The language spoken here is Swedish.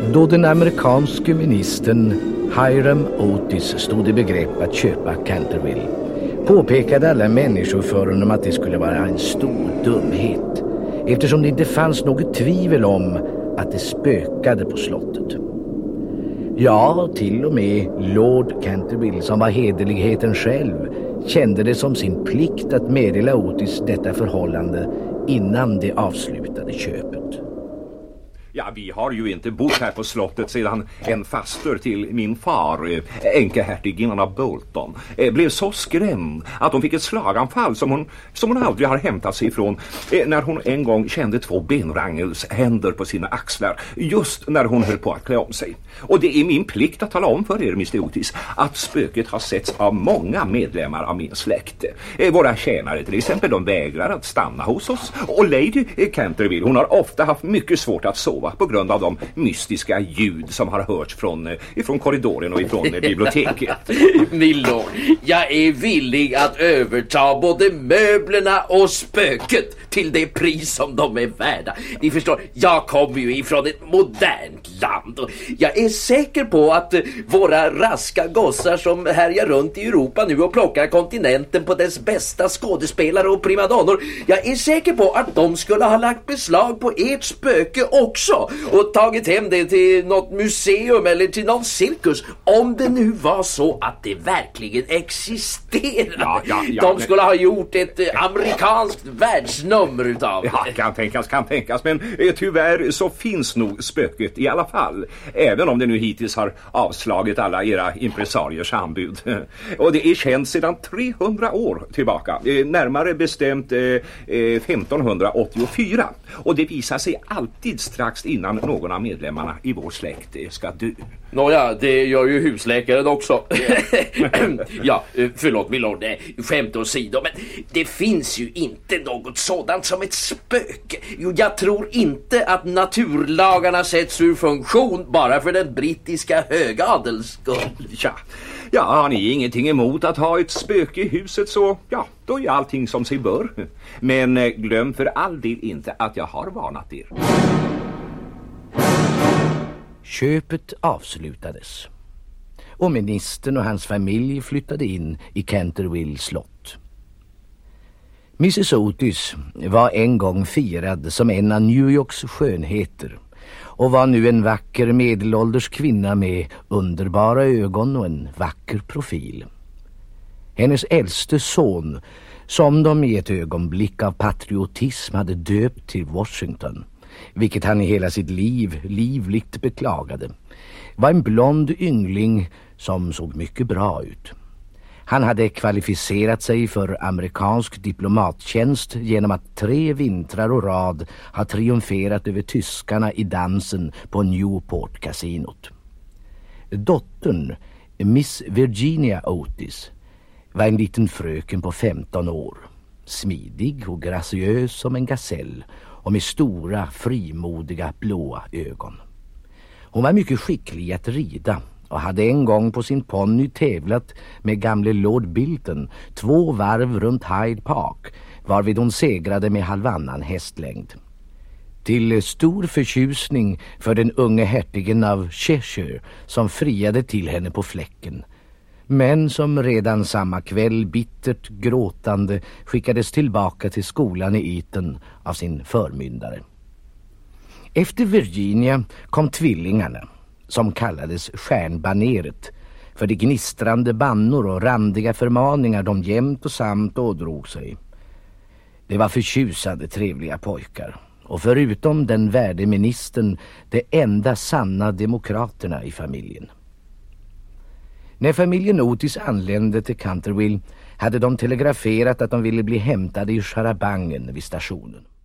Då den amerikanske ministern Hiram Otis stod i begrepp att köpa Canterville påpekade alla människor för honom att det skulle vara en stor dumhet, eftersom det inte fanns något tvivel om att det spökade på slottet. Ja, till och med Lord Canterville, som var hederligheten själv, kände det som sin plikt att meddela Otis detta förhållande innan det avslutade köpet. Ja, vi har ju inte bott här på slottet sedan en faster till min far, änkehertiginnan av Bolton, blev så skrämd att hon fick ett slaganfall som hon aldrig har hämtat sig ifrån när hon en gång kände 2 benrangelshänder på sina axlar just när hon höll på att klä om sig. Och det är min plikt att tala om för er, Mr. Otis, att spöket har setts av många medlemmar av min släkt. Våra tjänare till exempel, de vägrar att stanna hos oss. Och Lady Canterville, hon har ofta haft mycket svårt att sova på grund av de mystiska ljud som har hörts från korridoren och ifrån biblioteket. Milord, jag är villig att överta både möblerna och spöket till det pris som de är värda. Ni förstår, jag kommer ju ifrån ett modernt land och jag är säker på att våra raska gossar som härjar runt i Europa nu och plockar kontinenten på dess bästa skådespelare och primadonnor, jag är säker på att de skulle ha lagt beslag på ert spöke också och tagit hem det till något museum eller till någon cirkus, om det nu var så att det verkligen existerar. De skulle ha gjort ett amerikanskt världsnummer utav det. Ja, kan tänkas, men tyvärr så finns nog spöket i alla fall, även om det nu hittills har avslagit alla era impresariers anbud. Och det är känt sedan 300 år tillbaka, närmare bestämt 1584, och det visar sig alltid strax innan någon av medlemmarna i vår släkt ska dö. Nåja, det gör ju husläkaren också. Ja, förlåt milord, skämt åsido, men det finns ju inte något sådant som ett spöke. Jo, jag tror inte att naturlagarna sätts ur funktion bara för den brittiska högadels skull. Ja, har ni ingenting emot att ha ett spöke i huset så, ja, då är allting som sig bör. Men glöm för all del inte att jag har varnat er. Köpet avslutades och ministern och hans familj flyttade in i Canterville slott. Mrs. Otis var en gång firad som en av New Yorks skönheter och var nu en vacker medelålders kvinna med underbara ögon och en vacker profil. Hennes äldste son, som de i ett ögonblick av patriotism hade döpt till Washington, vilket han i hela sitt liv livligt beklagade, var en blond yngling som såg mycket bra ut. Han hade kvalificerat sig för amerikansk diplomattjänst genom att 3 vintrar och rad ha triumferat över tyskarna i dansen på Newport-kasinot. Dottern, Miss Virginia Otis, var en liten fröken på 15 år, smidig och graciös som en gasell och med stora, frimodiga blåa ögon. Hon var mycket skicklig i att rida och hade en gång på sin ponny tävlat med gamle Lord Bilton 2 varv runt Hyde Park, varvid hon segrade med halvannan hästlängd. Till stor förtjusning för den unge hertigen av Cheshire som friade till henne på fläcken, men som redan samma kväll bittert gråtande skickades tillbaka till skolan i Eton av sin förmyndare. Efter Virginia kom tvillingarna, som kallades Stjärnbaneret, för de gnistrande bannor och randiga förmaningar de jämt och samt ådrog sig. Det var förtjusande trevliga pojkar, och förutom den värde ministern det enda sanna demokraterna i familjen. När familjen Otis anlände till Canterville hade de telegraferat att de ville bli hämtade i charabangen vid stationen.